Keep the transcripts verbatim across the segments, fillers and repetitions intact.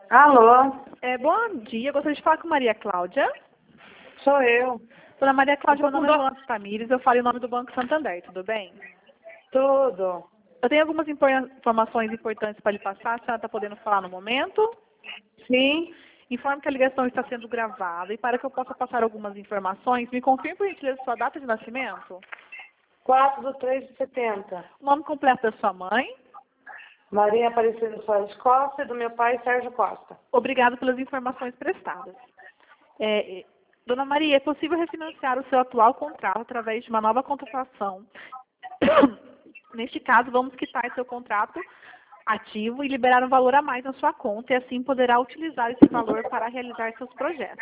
Alô, É, bom dia, gostaria de falar com Maria Cláudia. sou eu. Dona Maria Cláudia, Eu meu tô com nome é dó. Luana Tamires, eu falo em nome do Banco Santander, tudo bem? Tudo. Eu tenho algumas impor- informações importantes para lhe passar, a senhora está podendo falar no momento? Sim, Informo que a ligação está sendo gravada e para que eu possa passar algumas informações, me confirme por gentileza sua data de nascimento, quatro do três de setenta. o nome completo da sua mãe. Maria Aparecida Soares Costa e do meu pai Sérgio Costa. Obrigado pelas informações prestadas. É, é, Dona Maria, é possível refinanciar o seu atual contrato através de uma nova contratação? Neste caso, vamos quitar seu contrato ativo e liberar um valor a mais na sua conta e assim poderá utilizar esse valor para realizar seus projetos.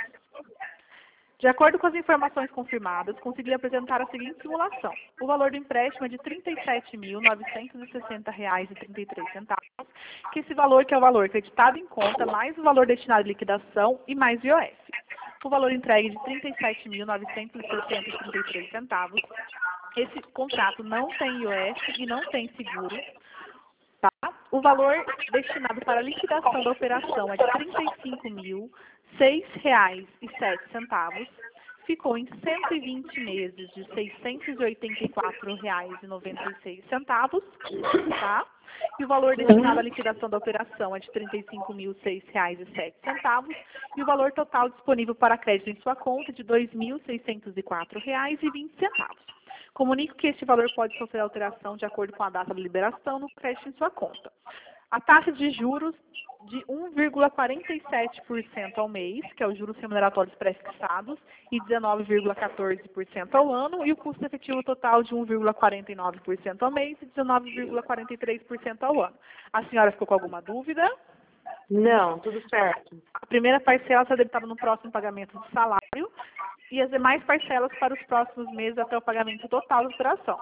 De acordo com as informações confirmadas, consegui apresentar a seguinte simulação. O valor do empréstimo é de trinta e sete mil novecentos e sessenta reais e trinta e três centavos, que esse valor que é o valor creditado em conta, mais o valor destinado à liquidação e mais I O F. O valor entregue de trinta e sete mil novecentos e sessenta reais e trinta e três centavos. Esse contrato não tem I O F e não tem seguro. Tá? O valor destinado para a liquidação da operação é de trinta e cinco mil seis reais e sete centavos. Ficou em cento e vinte meses de seiscentos e oitenta e quatro reais e noventa e seis centavos, tá? E o valor destinado à liquidação da operação é de trinta e cinco mil seis reais e sete centavos. E o valor total disponível para crédito em sua conta é de dois mil seiscentos e quatro reais e vinte centavos. Comunico que este valor pode sofrer alteração de acordo com a data da liberação no crédito em sua conta. A taxa de juros de um vírgula quarenta e sete por cento ao mês, que é os juros remuneratórios pré-fixados, e dezenove vírgula quatorze por cento ao ano, e o custo efetivo total de um vírgula quarenta e nove por cento ao mês e dezenove vírgula quarenta e três por cento ao ano. A senhora ficou com alguma dúvida? Não, tudo certo. A primeira parcela será debitada no próximo pagamento do salário e as demais parcelas para os próximos meses até o pagamento total da operação.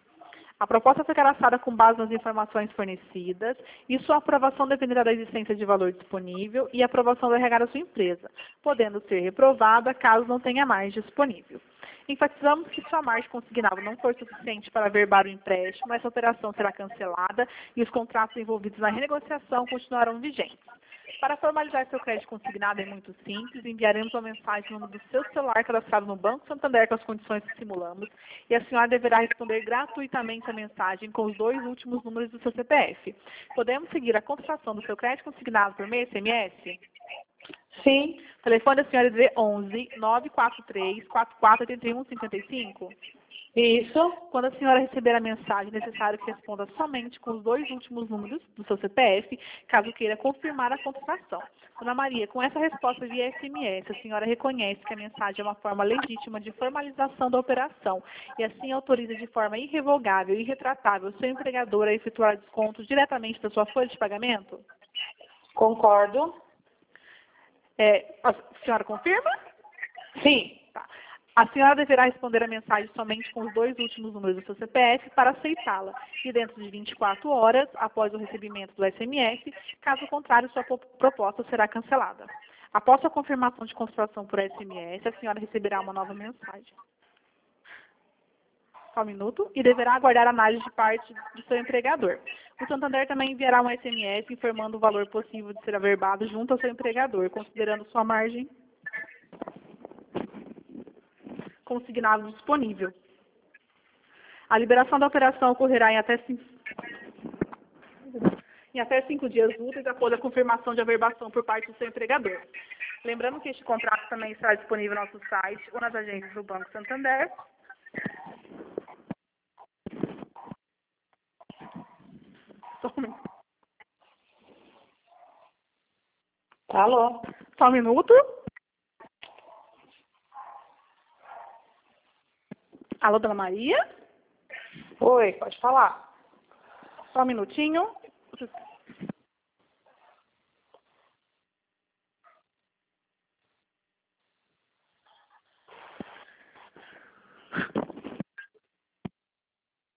A proposta foi cadastrada com base nas informações fornecidas e sua aprovação dependerá da existência de valor disponível e aprovação do R H da sua empresa, podendo ser reprovada caso não tenha margem disponível. Enfatizamos que se a margem consignada não for suficiente para averbar o empréstimo, essa operação será cancelada e os contratos envolvidos na renegociação continuarão vigentes. Para formalizar seu crédito consignado é muito simples, enviaremos uma mensagem no número do seu celular cadastrado no Banco Santander com as condições que simulamos e a senhora deverá responder gratuitamente a mensagem com os dois últimos números do seu C P F. Podemos seguir a contratação do seu crédito consignado por meio S M S? Sim, O telefone da senhora é D D onze, nove quatro três, quatro quatro oito um cinco cinco. isso. Quando a senhora receber a mensagem, é necessário que responda somente com os dois últimos números do seu C P F, caso queira confirmar a contratação. Dona Maria, com essa resposta via S M S, a senhora reconhece que a mensagem é uma forma legítima de formalização da operação e assim autoriza de forma irrevogável e irretratável o seu empregador a efetuar descontos diretamente da sua folha de pagamento? Concordo. É, a senhora confirma? Sim, Tá. A senhora deverá responder a mensagem somente com os dois últimos números do seu C P F para aceitá-la e dentro de vinte e quatro horas após o recebimento do S M S, caso contrário, sua proposta será cancelada. Após a confirmação de contratação por S M S, a senhora receberá uma nova mensagem. Só um minuto. E deverá aguardar a análise de parte do seu empregador. O Santander também enviará um S M S informando o valor possível de ser averbado junto ao seu empregador, considerando sua margem consignado disponível. A liberação da operação ocorrerá em até cinco, em até cinco dias úteis após a confirmação de averbação por parte do seu empregador. Lembrando que este contrato também estará disponível no nosso site ou nas agências do Banco Santander. Só um minuto. alô. Só um minuto. Alô, Dona Maria? Oi, pode falar. Só um minutinho.